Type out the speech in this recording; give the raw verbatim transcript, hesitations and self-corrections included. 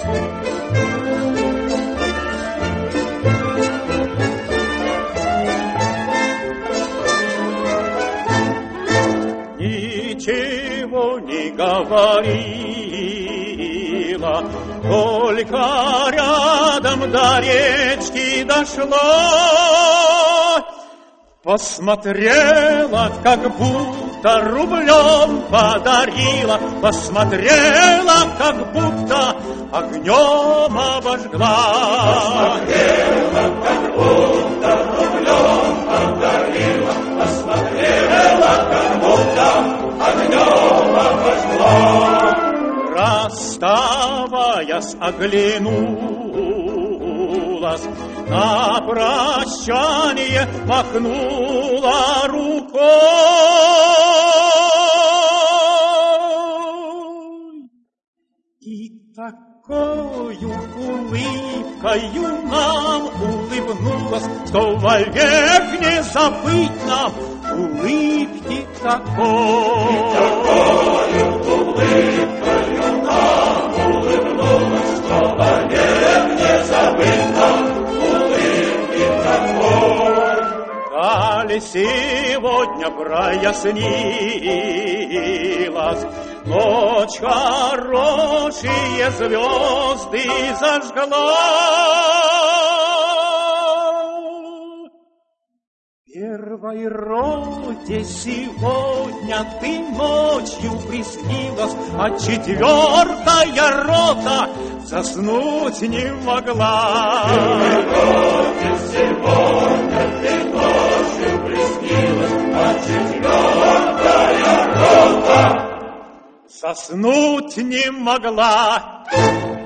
Ничего не говорила, только рядом до речки дошла. Посмотрела, как будто рублем подарила, посмотрела, как будто огнем обожгла. Посмотрела, как будто рублем подарила, посмотрела, как будто огнем обожгла. Расставаясь, оглянулась, на прощание махнула рукой. И такою улыбкою нам улыбнулась, что вовек не забыть нам улыбки такой. И такою улыбкою нам улыбнулась, что вовек не забыть нам улыбки такой. Даль сегодня прояснилась, ночь хорошие звезды зажгла. Первой роте сегодня ты ночью приснилась, а четвертая рота заснуть не могла. Первой роте сегодня ты ночью приснилась, а четвертая рота заснуть не могла.